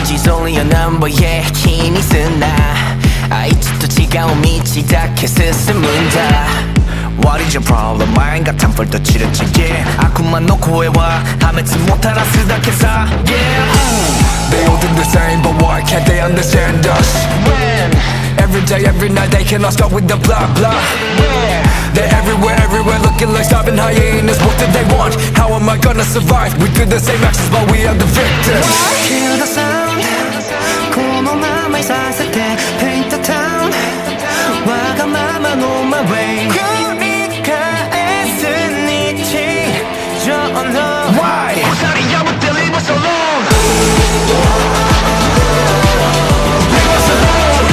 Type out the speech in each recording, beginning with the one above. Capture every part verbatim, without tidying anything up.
Age is only a number yeah 気にすんなあいつと違う道だけ進むんだ What is your problem? 前がタンプルとチルチゲ悪魔の声は破滅もたらすだけさ Yeah They all do the same but why can't they understand us? When Every day, every night they cannot stop with the blah blah Where They're everywhere, everywhere looking like starving hyenas. What do they want? How am I gonna survive? We do the same actions but we are the victims. Hear the sound このままいさせて Paint the town わがままの my way 繰り返す日常の Why? 鎖破って leave us alone Leave us alone.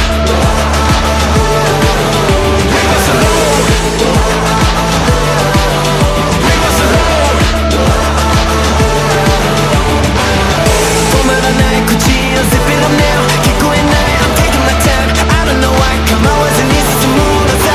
Leave us alone. Leave us alone. 止まらない口を zip it up now 聞こえない I'm taking my time I don't know why 構わずに進むのさ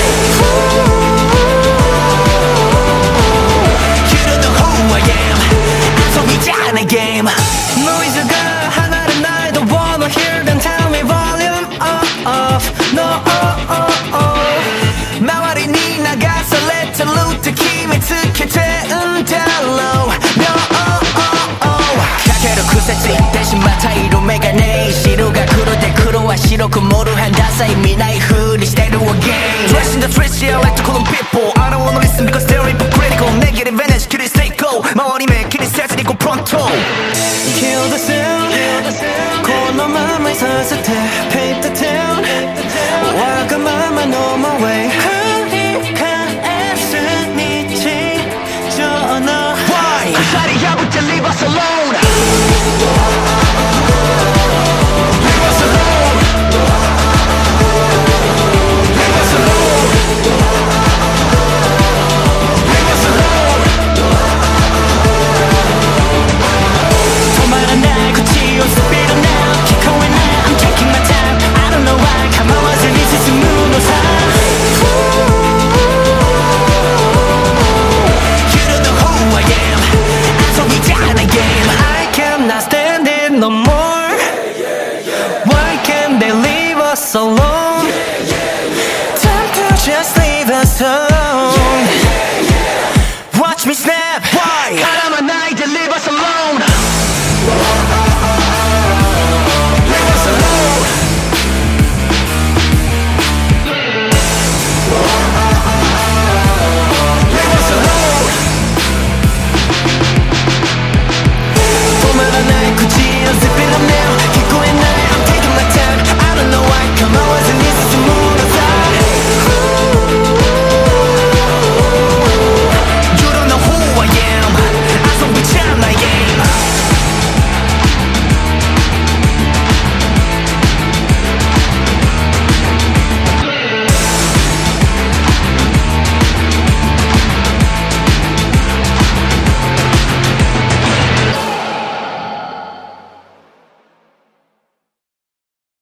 You don't know who I am 遊びじゃないゲーム Noise が離れない Don't wanna hear them tell me volume off No oh oh oh 周りに流されてるって決めつけてんだろう No oh oh oh かける癖ついてしまった色眼鏡白が黒で黒は白く盛る反ダサい見ない風にしてる again Dressing the streets yeah I like to call them people I don't wanna listen because they're hypocritical Negative energy 切り捨ていこう周り目気にせずにこう pronto Kill the sound このままいさせて Paint the town わがままの my way 繰り返す日常の Why? 鎖破って leave us alone